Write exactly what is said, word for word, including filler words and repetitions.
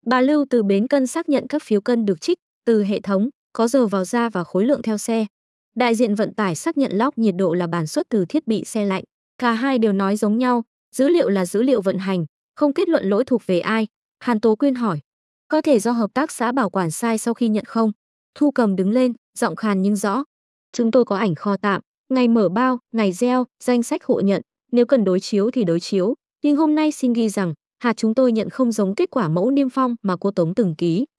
Bà Lưu từ bến cân xác nhận các phiếu cân được trích từ hệ thống, có giờ vào ra và khối lượng theo xe. Đại diện vận tải xác nhận log nhiệt độ là bản xuất từ thiết bị xe lạnh. Cả hai đều nói giống nhau, dữ liệu là dữ liệu vận hành, không kết luận lỗi thuộc về ai. Hàn Tố Quyên hỏi, có thể do hợp tác xã bảo quản sai sau khi nhận không? Thu Cầm đứng lên, giọng khàn nhưng rõ. Chúng tôi có ảnh kho tạm, ngày mở bao, ngày gieo, danh sách hộ nhận, nếu cần đối chiếu thì đối chiếu. Nhưng hôm nay xin ghi rằng, hạt chúng tôi nhận không giống kết quả mẫu niêm phong mà cô Tống từng ký.